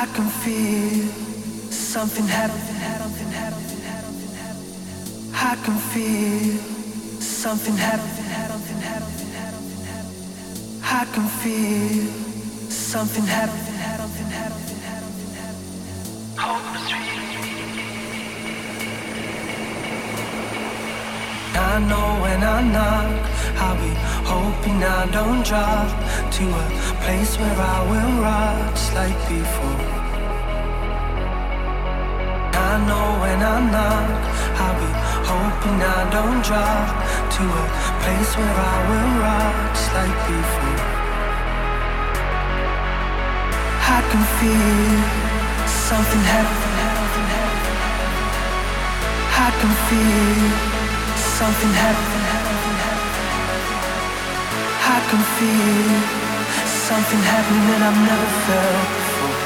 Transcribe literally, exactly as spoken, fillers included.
I can feel something happen. I can feel something happen. I can feel something happen. I know when I knock, I'll be hoping I don't drop to a place where I will rock just like before. I know when I knock, I'll be hoping I don't drop to a place where I will rock just like before. I can feel something happen. I can feel something happen. I can feel something happening that I've never felt before.